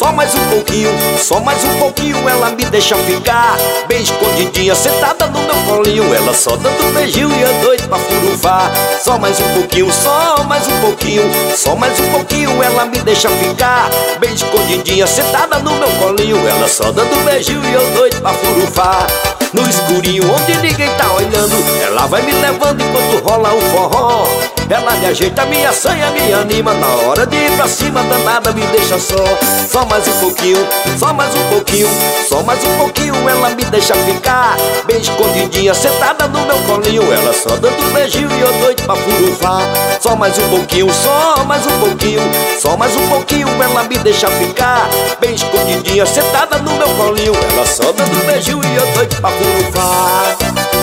só mais um pouquinho, só mais um pouquinho. Ela me deixa ficar bem escondidinha, sentada no meu colinho. Ela só dando beijinho e eu doido pra furufar. Só mais um pouquinho, só mais um pouquinho, só mais um pouquinho. Ela me deixa ficar bem escondidinha, sentada no meu colinho. Ela só dando beijinho e eu doido pra furufar. No escurinho onde ninguém tá olhando, ela vai me levando enquanto rola o forró. Ela me ajeita, me assanha, me anima. Na hora de ir pra cima, danada me deixa só. Só mais um pouquinho, só mais um pouquinho, só mais um pouquinho. Ela me deixa ficar bem escondidinha, sentada no meu colinho. Ela só dando beijinho e eu doido pra furufar. Só mais um pouquinho, só mais um pouquinho, só mais um pouquinho. Ela me deixa ficar bem escondidinha, sentada no meu colinho. Ela só dando beijinho e eu doido pra furufar.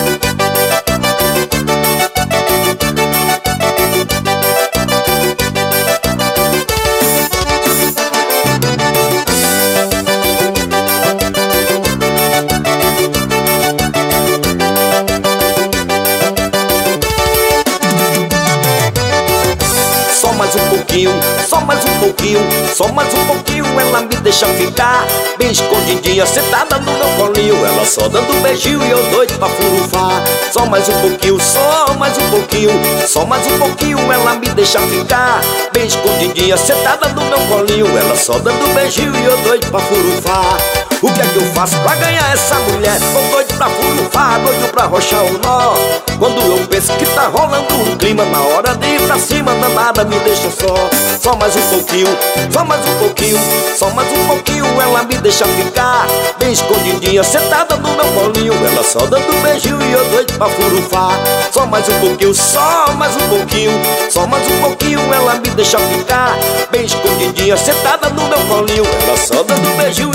Só mais um pouquinho, só mais um pouquinho, só mais um pouquinho. Ela me deixa ficar bem escondidinha, sentada no meu colinho. Ela só dando beijinho e eu doido pra furufar. Só mais um pouquinho, só mais um pouquinho, só mais um pouquinho. Ela me deixa ficar bem escondidinha, sentada no meu colinho. Ela só dando beijinho e eu doido pra furufar. O que é que eu faço pra ganhar essa mulher? Tô doido pra furufar, doido pra rochar o nó. Quando eu penso que tá rolando um clima, na hora de ir pra cima, danada me deixa só. Só mais um pouquinho, só mais um pouquinho, só mais um pouquinho. Ela me deixa ficar bem escondidinha, sentada no meu colinho. Ela só dando beijinho e eu doido pra furufar. Só mais um pouquinho, só mais um pouquinho, só mais um pouquinho. Ela me deixa ficar bem escondidinha, sentada no meu colinho. Ela só dando beijinho